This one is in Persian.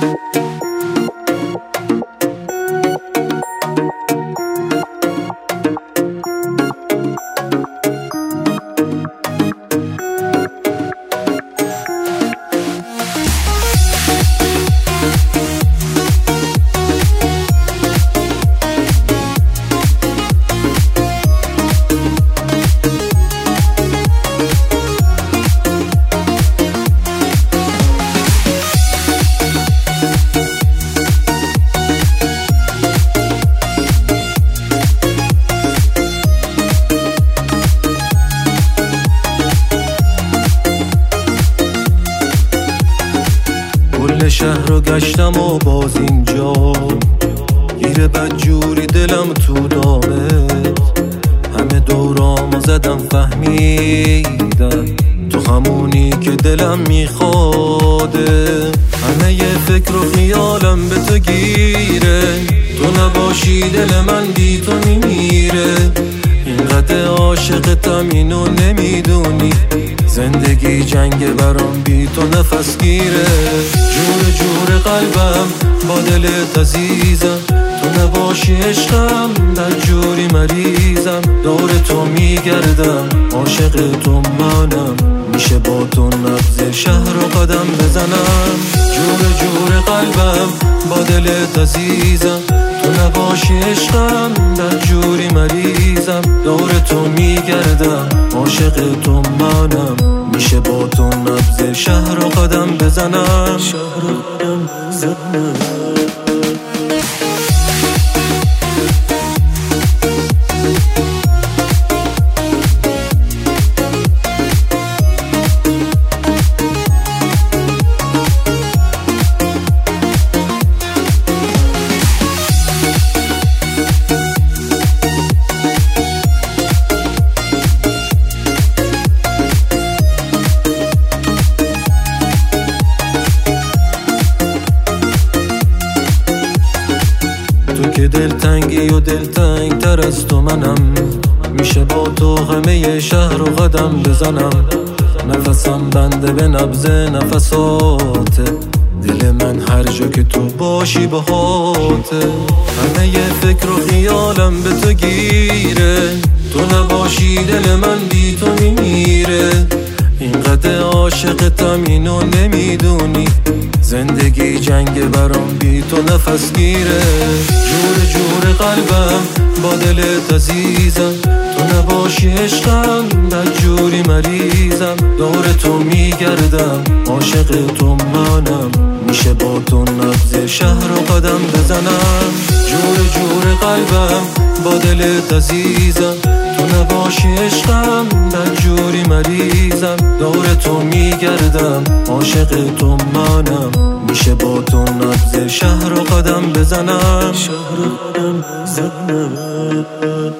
کل شهر رو گشتم و باز اینجا گیره بدجوری دلم تو دامت، همه دورامو زدم فهمیدم تو همونی که دلم میخواده. همه یه فکر و خیالم به تو گیره، تو نباشی دل من بی تو میمیره. اینقدر عاشقتم اینو نمیدونی، زندگی جنگ برام بی تو نفس گیره. جور جور قلبم با دلت عزیزم، تو نباشی عشقم در جوری مریضم. دور تو میگردم عاشق تو منم، میشه با تو نبض شهر رو قدم بزنم. جور جور قلبم با دلت عزیزم، تو نباشی عشقم در جوری مریضم. دور تو میگردم عاشق تو منم، میشه با تو نبض شهر رو قدم بزنم. تو که دلتنگی و دلتنگ تر از تو منم، میشه با تو همه شهر رو قدم بزنم. نفسم بنده به نبض نفساته، دل من هر جا که تو باشی باهاته. همه یه فکر و خیالم به تو گیره، تو نباشی دل من بی تو میمیره. اینقدر عاشقتم اینو نمیدونی، زندگی جنگ برام بی تو نفس گیره. جور جور قلبم با دلت عزیزم، تو نباشی عشقم در جوری مریضم. دور تو میگردم عاشق تو منم، میشه با تو نبض شهر رو قدم بزنم. جور جور قلبم با دلت عزیزم، تو نباشی عشقم در جوری مریضم. دور تو میگردم عاشق تو منم، میشه با تو نبض شهر رو قدم بزنم.